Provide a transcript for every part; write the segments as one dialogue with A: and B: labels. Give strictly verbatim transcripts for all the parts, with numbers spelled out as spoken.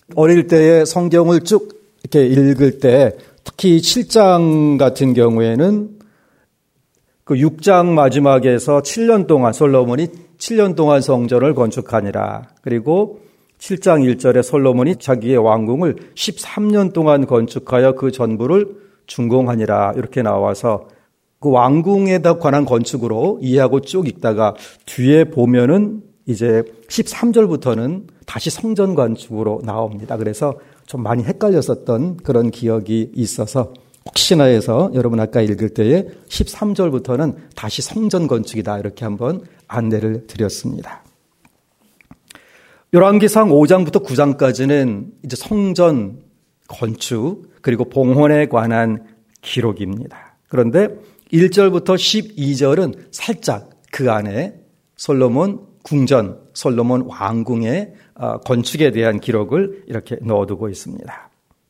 A: 어릴 때에 성경을 쭉 이렇게 읽을 때 특히 칠 장 같은 경우에는 그 육 장 마지막에서 칠 년 동안 솔로몬이 칠 년 동안 성전을 건축하니라. 그리고 칠 장 일 절에 솔로몬이 자기의 왕궁을 십삼 년 동안 건축하여 그 전부를 준공하니라. 이렇게 나와서 그 왕궁에 관한 건축으로 이해하고 쭉 읽다가 뒤에 보면은 이제 십삼 절부터는 다시 성전 건축으로 나옵니다. 그래서 좀 많이 헷갈렸었던 그런 기억이 있어서 혹시나 해서 여러분 아까 읽을 때에 십삼 절부터는 다시 성전 건축이다 이렇게 한번 안내를 드렸습니다. 열왕기상 오 장부터 구 장까지는 이제 성전 건축 그리고 봉헌에 관한 기록입니다. 그런데 일 절부터 십이 절은 살짝 그 안에 솔로몬 궁전, 솔로몬 왕궁의 건축에 대한 기록을 이렇게 넣어두고 있습니다.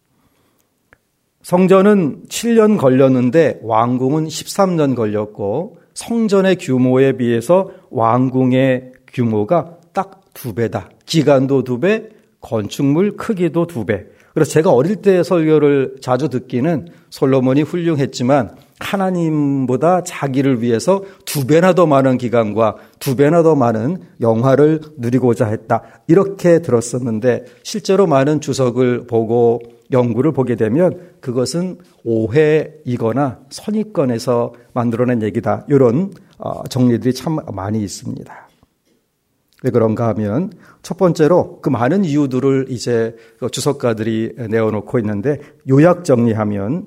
A: 성전은 칠 년 걸렸는데 왕궁은 십삼 년 걸렸고 성전의 규모에 비해서 왕궁의 규모가 딱 두 배다. 기간도 두 배, 건축물 크기도 두 배. 그래서 제가 어릴 때 설교를 자주 듣기는 솔로몬이 훌륭했지만 하나님보다 자기를 위해서 두 배나 더 많은 기간과 두 배나 더 많은 영화를 누리고자 했다. 이렇게 들었었는데 실제로 많은 주석을 보고 연구를 보게 되면 그것은 오해이거나 선입견에서 만들어낸 얘기다. 이런 정리들이 참 많이 있습니다. 왜 그런가 하면 첫 번째로 그 많은 이유들을 이제 주석가들이 내어놓고 있는데 요약 정리하면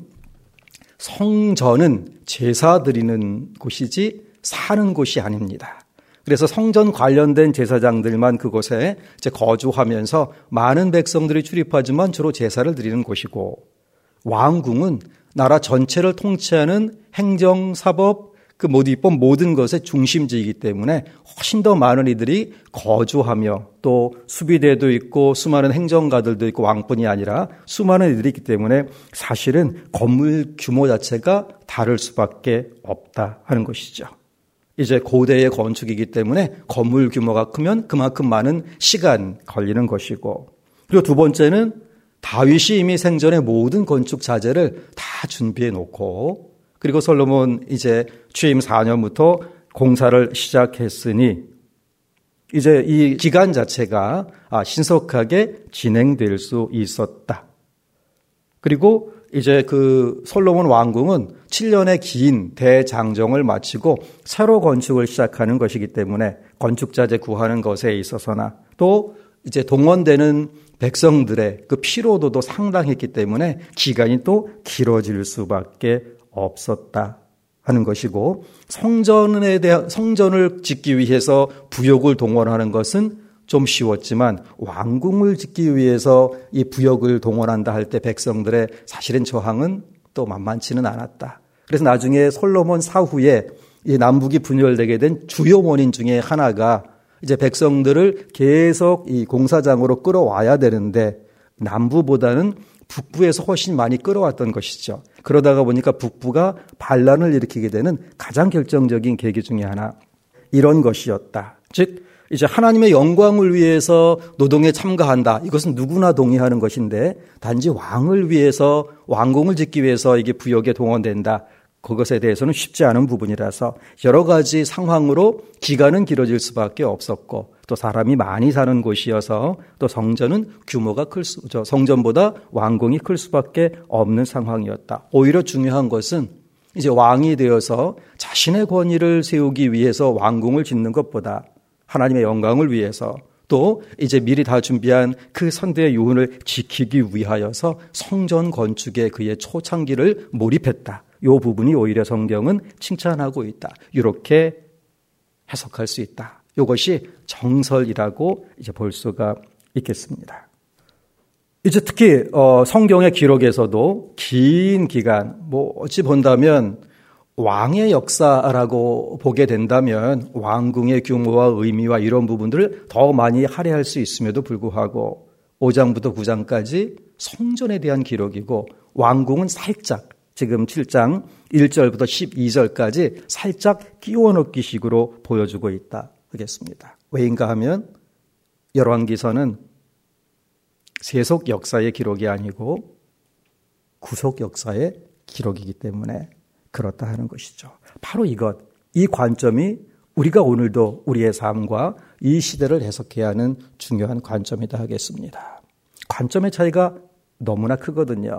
A: 성전은 제사 드리는 곳이지 사는 곳이 아닙니다. 그래서 성전 관련된 제사장들만 그곳에 이제 거주하면서 많은 백성들이 출입하지만 주로 제사를 드리는 곳이고 왕궁은 나라 전체를 통치하는 행정, 사법, 그 모두 입법 모든 것의 중심지이기 때문에 훨씬 더 많은 이들이 거주하며 또 수비대도 있고 수많은 행정가들도 있고 왕뿐이 아니라 수많은 이들이 있기 때문에 사실은 건물 규모 자체가 다를 수밖에 없다 하는 것이죠. 이제 고대의 건축이기 때문에 건물 규모가 크면 그만큼 많은 시간 걸리는 것이고 그리고 두 번째는 다윗이 이미 생전에 모든 건축 자재를 다 준비해 놓고 그리고 솔로몬 이제 취임 사 년부터 공사를 시작했으니 이제 이 기간 자체가 신속하게 진행될 수 있었다. 그리고 이제 그 솔로몬 왕궁은 칠 년의 긴 대장정을 마치고 새로 건축을 시작하는 것이기 때문에 건축자재 구하는 것에 있어서나 또 이제 동원되는 백성들의 그 피로도도 상당했기 때문에 기간이 또 길어질 수밖에 없었다 하는 것이고 성전에 대한 성전을 짓기 위해서 부역을 동원하는 것은 좀 쉬웠지만 왕궁을 짓기 위해서 이 부역을 동원한다 할 때 백성들의 사실은 저항은 또 만만치는 않았다. 그래서 나중에 솔로몬 사후에 이 남북이 분열되게 된 주요 원인 중에 하나가 이제 백성들을 계속 이 공사장으로 끌어와야 되는데 남부보다는 북부에서 훨씬 많이 끌어왔던 것이죠. 그러다가 보니까 북부가 반란을 일으키게 되는 가장 결정적인 계기 중에 하나 이런 것이었다. 즉 이제 하나님의 영광을 위해서 노동에 참가한다. 이것은 누구나 동의하는 것인데 단지 왕을 위해서 왕궁을 짓기 위해서 이게 부역에 동원된다. 그것에 대해서는 쉽지 않은 부분이라서 여러 가지 상황으로 기간은 길어질 수밖에 없었고 또 사람이 많이 사는 곳이어서 또 성전은 규모가 클 수, 성전보다 왕궁이 클 수밖에 없는 상황이었다. 오히려 중요한 것은 이제 왕이 되어서 자신의 권위를 세우기 위해서 왕궁을 짓는 것보다 하나님의 영광을 위해서 또 이제 미리 다 준비한 그 선대의 유훈을 지키기 위하여서 성전 건축에 그의 초창기를 몰입했다. 이 부분이 오히려 성경은 칭찬하고 있다. 이렇게 해석할 수 있다. 이것이 정설이라고 이제 볼 수가 있겠습니다. 이제 특히 어, 성경의 기록에서도 긴 기간, 뭐 어찌 본다면 왕의 역사라고 보게 된다면 왕궁의 규모와 의미와 이런 부분들을 더 많이 할애할 수 있음에도 불구하고 오 장부터 구 장까지 성전에 대한 기록이고 왕궁은 살짝 지금 칠 장 일 절부터 십이 절까지 살짝 끼워 넣기 식으로 보여주고 있다 하겠습니다. 왜인가 하면 열왕기서는 세속 역사의 기록이 아니고 구속 역사의 기록이기 때문에 그렇다 하는 것이죠. 바로 이것, 이 관점이 우리가 오늘도 우리의 삶과 이 시대를 해석해야 하는 중요한 관점이다 하겠습니다. 관점의 차이가 너무나 크거든요.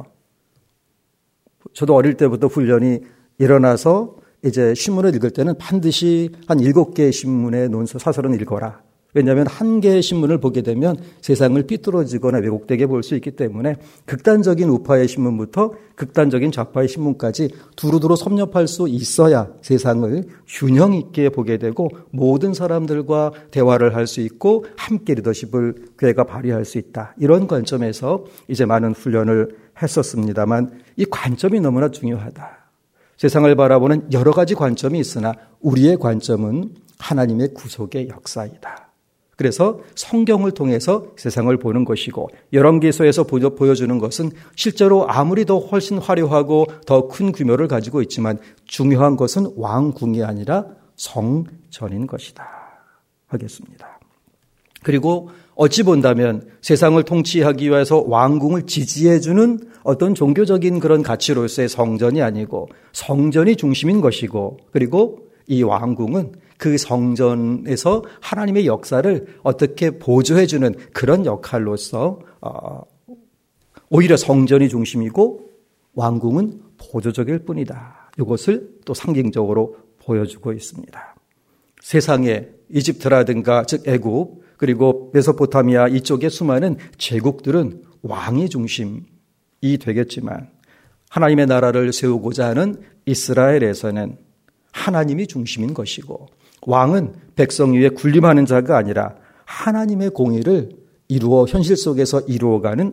A: 저도 어릴 때부터 훈련이 일어나서 이제 신문을 읽을 때는 반드시 한 일곱 개의 신문의 논서 사설은 읽어라. 왜냐하면 한 개의 신문을 보게 되면 세상을 삐뚤어지거나 왜곡되게 볼 수 있기 때문에 극단적인 우파의 신문부터 극단적인 좌파의 신문까지 두루두루 섭렵할 수 있어야 세상을 균형 있게 보게 되고 모든 사람들과 대화를 할 수 있고 함께 리더십을 교회가 발휘할 수 있다. 이런 관점에서 이제 많은 훈련을 했었습니다만 이 관점이 너무나 중요하다. 세상을 바라보는 여러 가지 관점이 있으나 우리의 관점은 하나님의 구속의 역사이다. 그래서 성경을 통해서 세상을 보는 것이고 열왕기서에서 보여주는 것은 실제로 아무리 더 훨씬 화려하고 더 큰 규모를 가지고 있지만 중요한 것은 왕궁이 아니라 성전인 것이다 하겠습니다. 그리고 어찌 본다면 세상을 통치하기 위해서 왕궁을 지지해주는 어떤 종교적인 그런 가치로서의 성전이 아니고 성전이 중심인 것이고 그리고 이 왕궁은 그 성전에서 하나님의 역사를 어떻게 보조해주는 그런 역할로서 어, 오히려 성전이 중심이고 왕궁은 보조적일 뿐이다. 이것을 또 상징적으로 보여주고 있습니다. 세상에 이집트라든가 즉 애굽 그리고 메소포타미아 이쪽의 수많은 제국들은 왕이 중심이 되겠지만 하나님의 나라를 세우고자 하는 이스라엘에서는 하나님이 중심인 것이고 왕은 백성 위에 군림하는 자가 아니라 하나님의 공의를 이루어 현실 속에서 이루어가는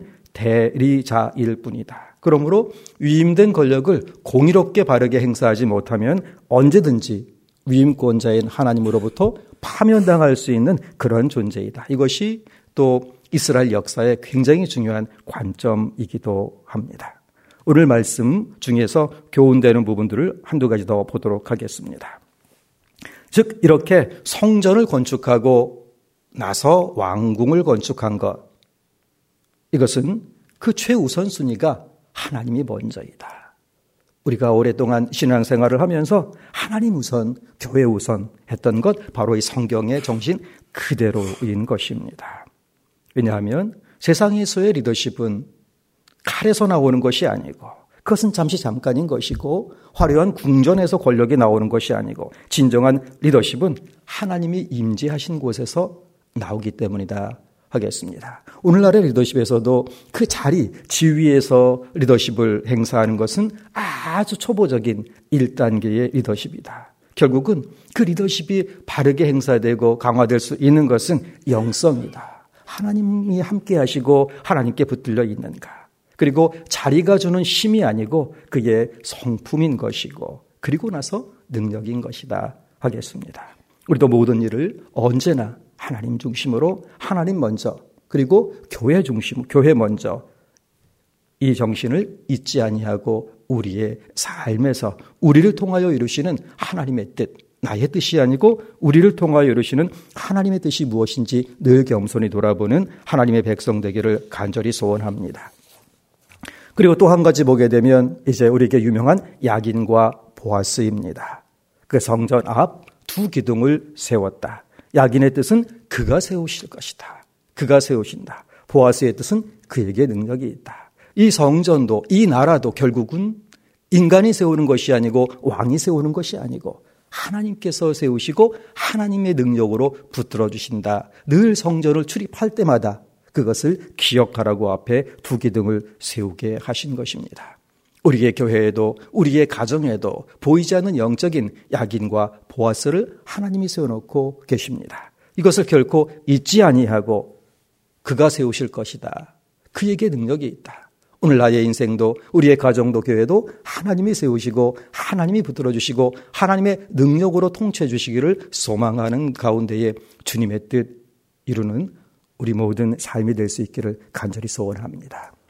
A: 대리자일 뿐이다. 그러므로 위임된 권력을 공의롭게 바르게 행사하지 못하면 언제든지 위임권자인 하나님으로부터 파면당할 수 있는 그런 존재이다. 이것이 또 이스라엘 역사의 굉장히 중요한 관점이기도 합니다. 오늘 말씀 중에서 교훈되는 부분들을 한두 가지 더 보도록 하겠습니다. 즉 이렇게 성전을 건축하고 나서 왕궁을 건축한 것, 이것은 그 최우선순위가 하나님이 먼저이다. 우리가 오랫동안 신앙생활을 하면서 하나님 우선, 교회 우선 했던 것 바로 이 성경의 정신 그대로인 것입니다. 왜냐하면 세상에서의 리더십은 칼에서 나오는 것이 아니고 그것은 잠시 잠깐인 것이고 화려한 궁전에서 권력이 나오는 것이 아니고 진정한 리더십은 하나님이 임재하신 곳에서 나오기 때문이다 하겠습니다. 오늘날의 리더십에서도 그 자리, 지위에서 리더십을 행사하는 것은 아주 초보적인 일 단계의 리더십이다. 결국은 그 리더십이 바르게 행사되고 강화될 수 있는 것은 영성이다. 하나님이 함께 하시고 하나님께 붙들려 있는가. 그리고 자리가 주는 힘이 아니고 그의 성품인 것이고 그리고 나서 능력인 것이다 하겠습니다. 우리도 모든 일을 언제나 하나님 중심으로 하나님 먼저 그리고 교회 중심, 교회 먼저 이 정신을 잊지 아니하고 우리의 삶에서 우리를 통하여 이루시는 하나님의 뜻, 나의 뜻이 아니고 우리를 통하여 이루시는 하나님의 뜻이 무엇인지 늘 겸손히 돌아보는 하나님의 백성 되기를 간절히 소원합니다. 그리고 또 한 가지 보게 되면 이제 우리에게 유명한 야긴과 보아스입니다. 그 성전 앞 두 기둥을 세웠다. 야긴의 뜻은 그가 세우실 것이다. 그가 세우신다. 보아스의 뜻은 그에게 능력이 있다. 이 성전도 이 나라도 결국은 인간이 세우는 것이 아니고 왕이 세우는 것이 아니고 하나님께서 세우시고 하나님의 능력으로 붙들어 주신다. 늘 성전을 출입할 때마다 그것을 기억하라고 앞에 두 기둥을 세우게 하신 것입니다. 우리의 교회에도 우리의 가정에도 보이지 않는 영적인 야긴과 보아스를 하나님이 세워놓고 계십니다. 이것을 결코 잊지 아니하고 그가 세우실 것이다. 그에게 능력이 있다. 오늘 나의 인생도 우리의 가정도 교회도 하나님이 세우시고 하나님이 붙들어 주시고 하나님의 능력으로 통치해 주시기를 소망하는 가운데에 주님의 뜻 이루는 우리 모든 삶이 될 수 있기를 간절히 소원합니다.